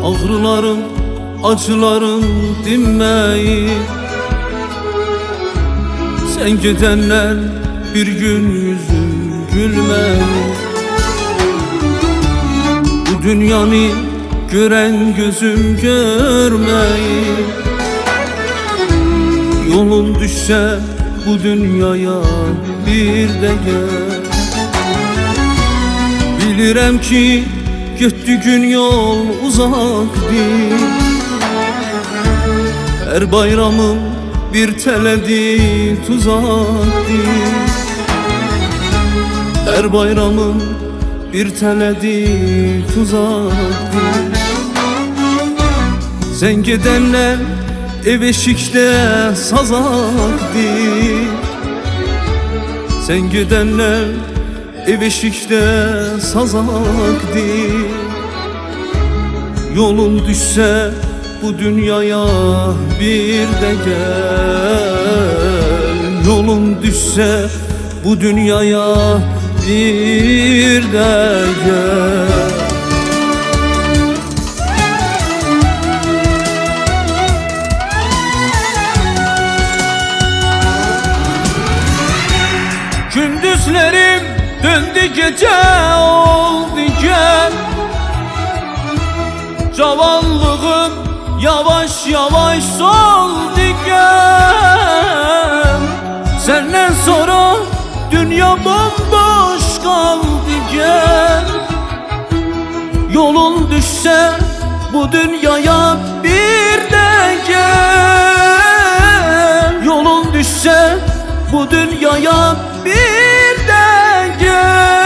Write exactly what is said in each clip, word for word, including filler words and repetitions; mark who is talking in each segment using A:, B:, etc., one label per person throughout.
A: Ağrılarım, acılarım dinmeyip sen gidenler bir gün yüzüm gülmeyip bu dünyanı gören gözüm görmeyip yolun düşse bu dünyaya bir de gel. Bilirəm ki getdiyin yol uzaqdır, her bayramım bir tələdi tuzaqdır, her bayramım bir tələdi tuzaqdır. Sen gedənlər ev eşikdə sazaqdır, sen gedənlər ev eşikdə sazaqdır. Yolun düşsə bu dünyaya bir de gel. Yolun düşsə bu dünyaya bir de gel. Gündüzlerim döndü gece oldu gel. Cavanlığım yavaş yavaş soldu gel. Senden sonra dünya bomboş kaldı gel. Yolun düşse bu dünyaya bir de gel. Yolun düşse bu dünyaya bir de gel.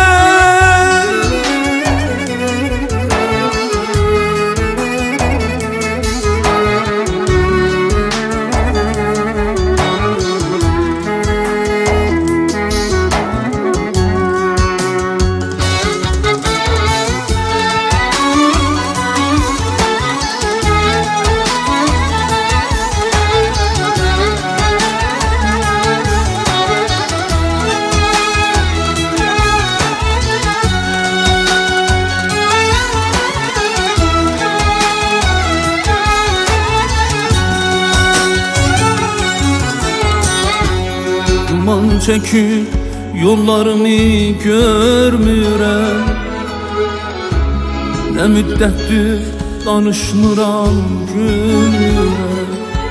A: Duman çekip yollarımı görmürəm, ne müddətdir danışmıram gülmürəm.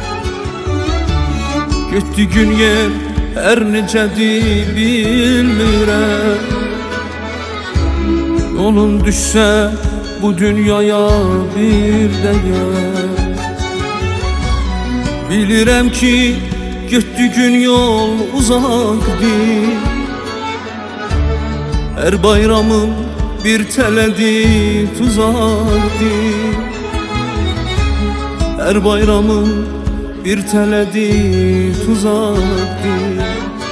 A: Getdiyin yer her necədir bilmirəm. Yolun düşsə bu dünyaya bir de gel. Bilirəm ki getdiyin yol uzaqdır, her bayramım bir tələdi tuzaqdır, her bayramım bir tələdi tuzaqdır.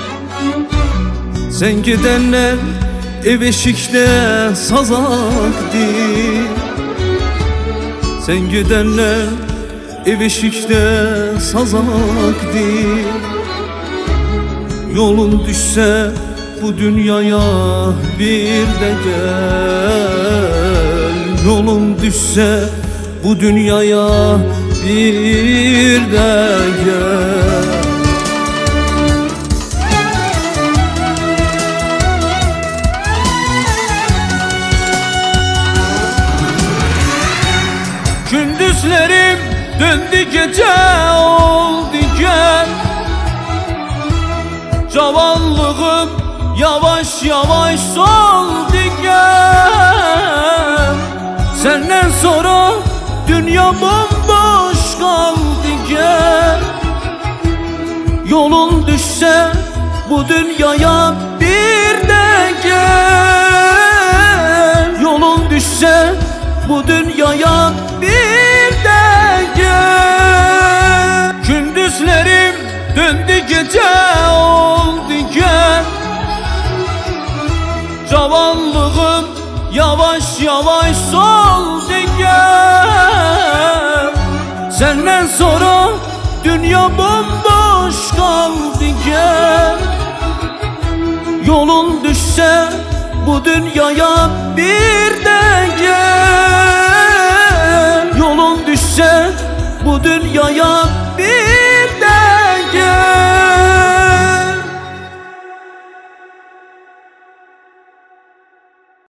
A: Sen gedənlər ev eşikdə sazaqdır, sen gedənlər ev eşikdə sazaqdır. Yolun düşsə bu dünyaya bir de gel. Yolun düşsə bu dünyaya bir de gel. Gündüzlerim döndü gece oldu gel. Cavanlığım yavaş yavaş soldu gel. Senden sonra dünya bomboş kaldı gel. Yolun düşse bu dünyaya bir de gel. Yolun düşse bu dünyaya bir de gel. Gündüzlerim döndü gece oldu gel. Cavanlığım yavaş yavaş soldu gel. Senden sonra dünya bomboş kaldı gel. Yolun düşse bu dünyaya bir de gel. Bu dünyaya bir